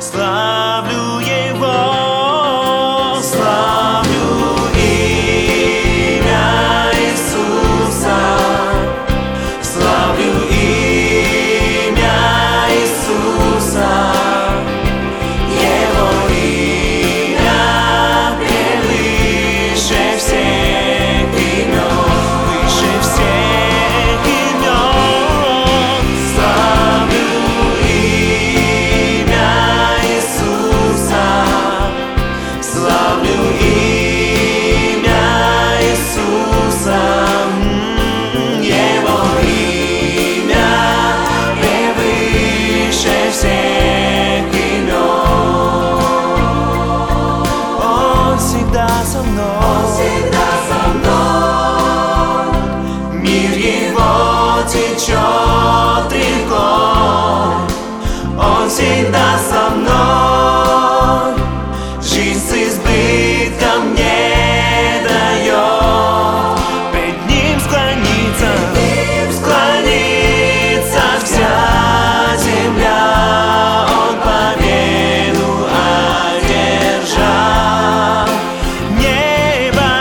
Славлю Его, славлю имя Иисуса, славлю имя Иисуса. Его имя превыше всех имен, выше всех имен. Славлю имя Иисуса, славлю имя Иисуса. Его имя превыше всех имен. Он всегда со мной, Он всегда со мной. Мир Его течет рекой. Он всегда со мной. Жизнь с избытком мне дает. Пред Ним склонится вся земля. Он победу одержал. Небо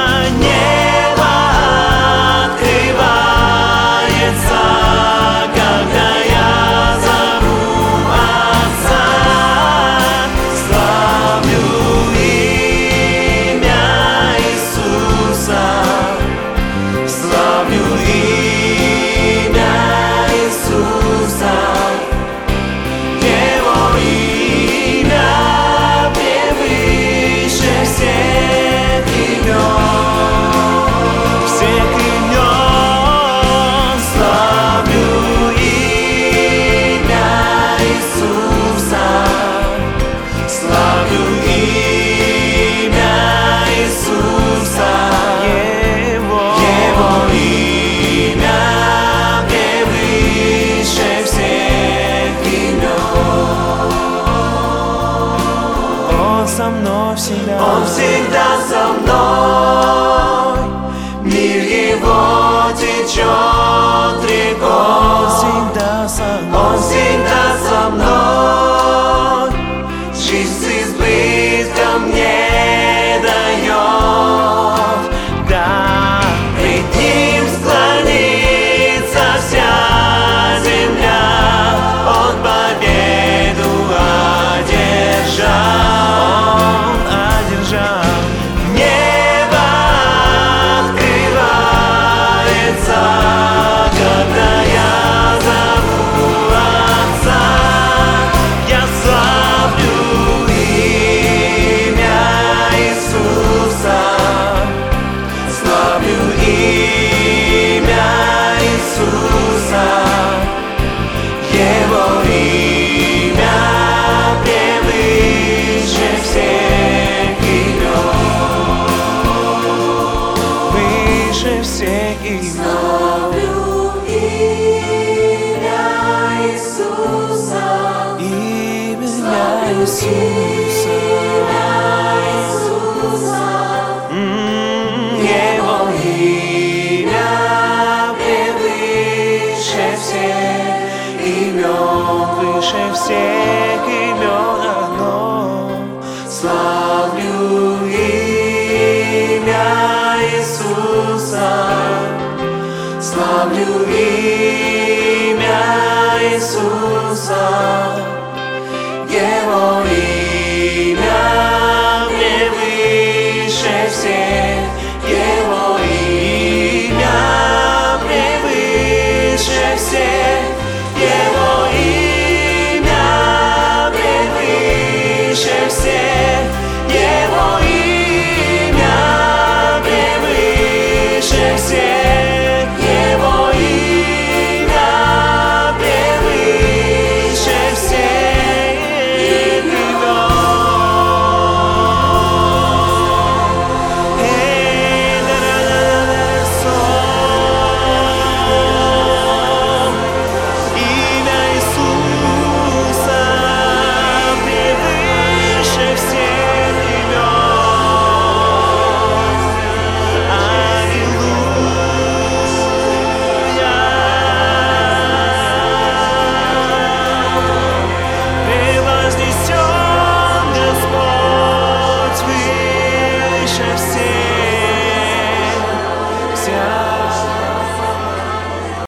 открывается, когда я зову Отца. Славлю имя Иисуса, славлю имя Иисуса. Его имя превыше всех имен, всех имен. Славлю имя Иисуса, славлю имя Иисуса. Его имя превыше всех имен. Он со мной всегда, Он всегда со мной. Мир Его течет рекой. Он всегда со мной, Он всегда со мной. Жизнь с избытком мне дает. Да, пред Ним склонится вся земля. Он победу одержал. Небо открывается, когда я зову Отца. Я славлю имя Иисуса, славлю имя Иисуса. Его имя превыше всех имен, выше всех имен. Славлю имя Иисуса, Имя Иисуса. Его имя превыше всех имен, выше всех имен одно. Славлю имя Иисуса, славлю имя Иисуса. Его